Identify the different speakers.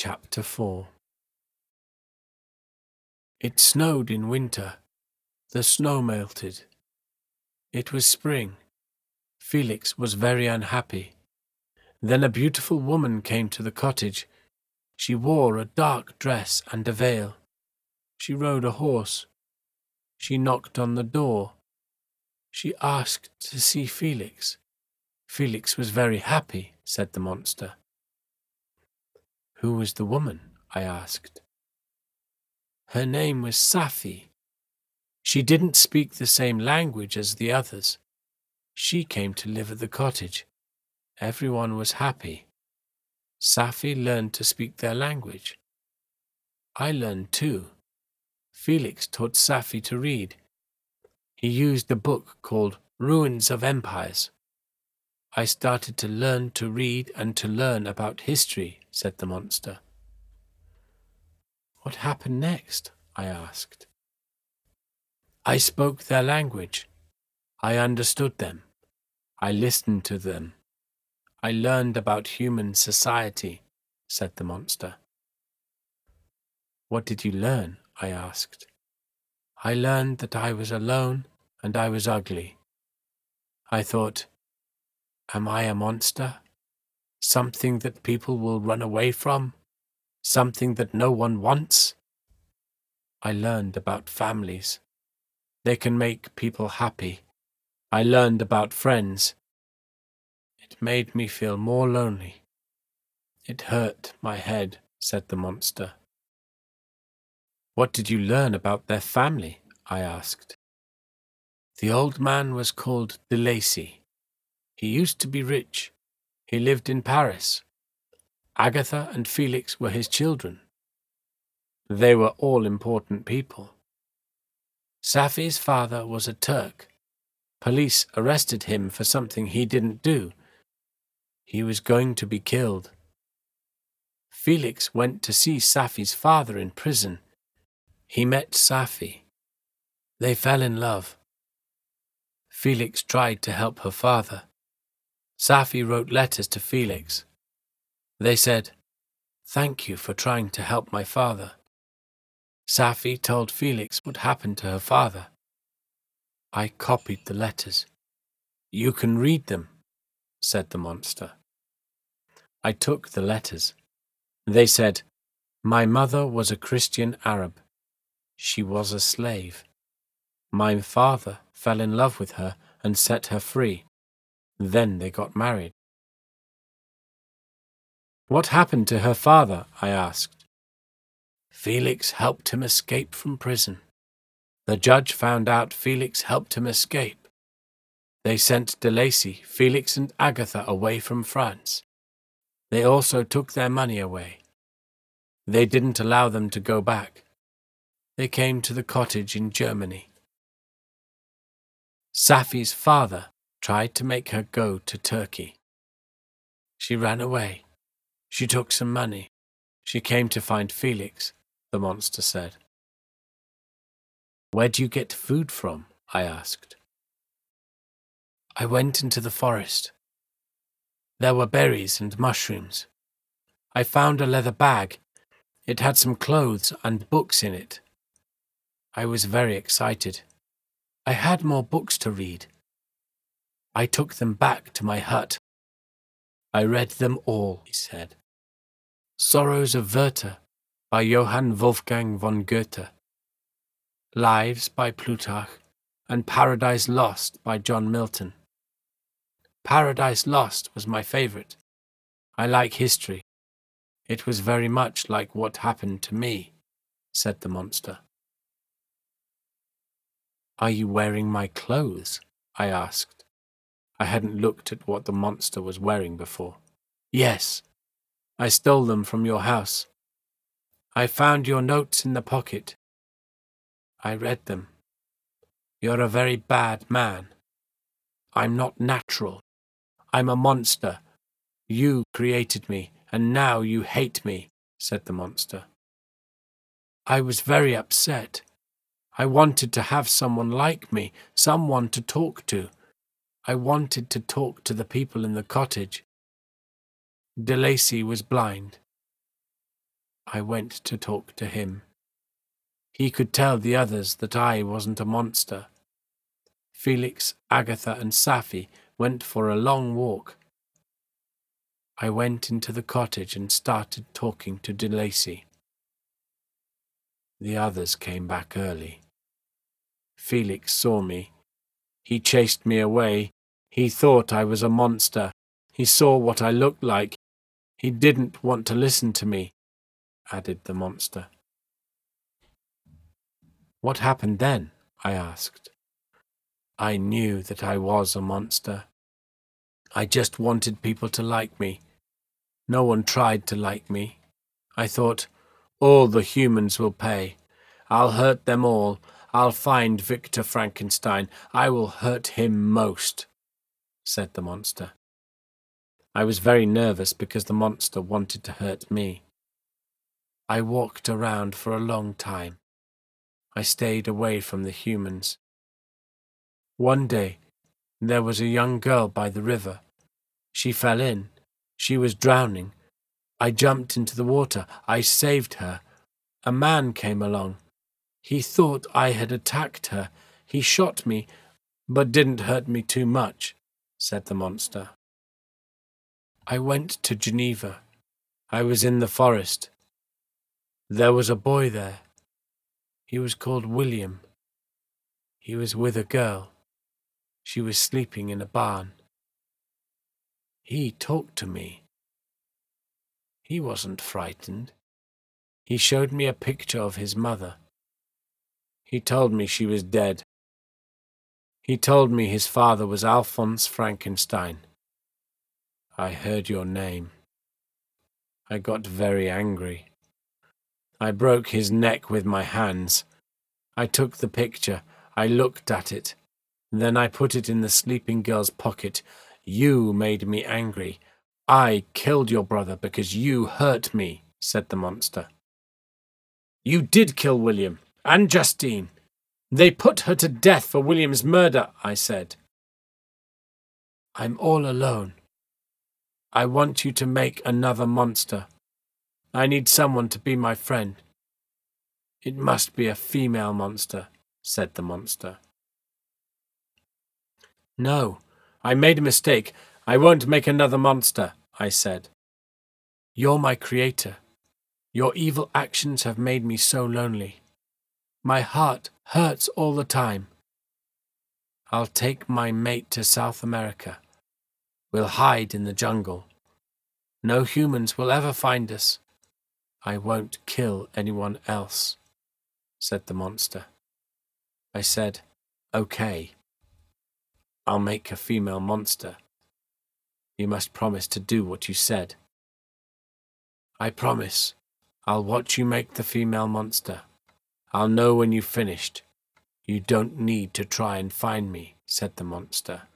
Speaker 1: Chapter 4. It snowed in winter. The snow melted. It was spring. Felix was very unhappy. Then a beautiful woman came to the cottage. She wore a dark dress and a veil. She rode a horse. She knocked on the door. She asked to see Felix. Felix was very happy, said the monster. Who was the woman? I asked. Her name was Safi. She didn't speak the same language as the others. She came to live at the cottage. Everyone was happy. Safi learned to speak their language. I learned too. Felix taught Safi to read. He used a book called Ruins of Empires. I started to learn to read and to learn about history, said the monster. What happened next? I asked. I spoke their language. I understood them. I listened to them. I learned about human society, said the monster. What did you learn? I asked. I learned that I was alone and I was ugly. I thought, am I a monster? Something that people will run away from? Something that no one wants? I learned about families. They can make people happy. I learned about friends. It made me feel more lonely. It hurt my head, said the monster. What did you learn about their family? I asked. The old man was called De Lacy. He used to be rich. He lived in Paris. Agatha and Felix were his children. They were all important people. Safi's father was a Turk. Police arrested him for something he didn't do. He was going to be killed. Felix went to see Safi's father in prison. He met Safi. They fell in love. Felix tried to help her father. Safi wrote letters to Felix. They said, "Thank you for trying to help my father." Safi told Felix what happened to her father. I copied the letters. You can read them, said the monster. I took the letters. They said, my mother was a Christian Arab. She was a slave. My father fell in love with her and set her free. Then they got married. What happened to her father? I asked. Felix helped him escape from prison. The judge found out Felix helped him escape. They sent De Lacy, Felix and Agatha away from France. They also took their money away. They didn't allow them to go back. They came to the cottage in Germany. Safi's father tried to make her go to Turkey. She ran away. She took some money. She came to find Felix, the monster said. Where do you get food from? I asked. I went into the forest. There were berries and mushrooms. I found a leather bag. It had some clothes and books in it. I was very excited. I had more books to read. I took them back to my hut. I read them all, he said. Sorrows of Werther by Johann Wolfgang von Goethe. Lives by Plutarch, and Paradise Lost by John Milton. Paradise Lost was my favorite. I like history. It was very much like what happened to me, said the monster. Are you wearing my clothes? I asked. I hadn't looked at what the monster was wearing before. Yes, I stole them from your house. I found your notes in the pocket. I read them. You're a very bad man. I'm not natural. I'm a monster. You created me, and now you hate me, said the monster. I was very upset. I wanted to have someone like me, someone to talk to. I wanted to talk to the people in the cottage. De Lacy was blind. I went to talk to him. He could tell the others that I wasn't a monster. Felix, Agatha, and Safi went for a long walk. I went into the cottage and started talking to De Lacy. The others came back early. Felix saw me. He chased me away. He thought I was a monster. He saw what I looked like. He didn't want to listen to me, added the monster. What happened then? I asked. I knew that I was a monster. I just wanted people to like me. No one tried to like me. I thought, all the humans will pay. I'll hurt them all. I'll find Victor Frankenstein. I will hurt him most, said the monster. I was very nervous because the monster wanted to hurt me. I walked around for a long time. I stayed away from the humans. One day, there was a young girl by the river. She fell in. She was drowning. I jumped into the water. I saved her. A man came along. He thought I had attacked her. He shot me, but didn't hurt me too much, said the monster. I went to Geneva. I was in the forest. There was a boy there. He was called William. He was with a girl. She was sleeping in a barn. He talked to me. He wasn't frightened. He showed me a picture of his mother. He told me she was dead. He told me his father was Alphonse Frankenstein. I heard your name. I got very angry. I broke his neck with my hands. I took the picture. I looked at it. Then I put it in the sleeping girl's pocket. You made me angry. I killed your brother because you hurt me, said the monster. You did kill William and Justine. They put her to death for William's murder, I said. I'm all alone. I want you to make another monster. I need someone to be my friend. It must be a female monster, said the monster. No, I made a mistake. I won't make another monster, I said. You're my creator. Your evil actions have made me so lonely. My heart hurts all the time. I'll take my mate to South America. We'll hide in the jungle. No humans will ever find us. I won't kill anyone else, said the monster. I said, okay. I'll make a female monster. You must promise to do what you said. I promise. I'll watch you make the female monster. I'll know when you've finished. You don't need to try and find me, said the monster.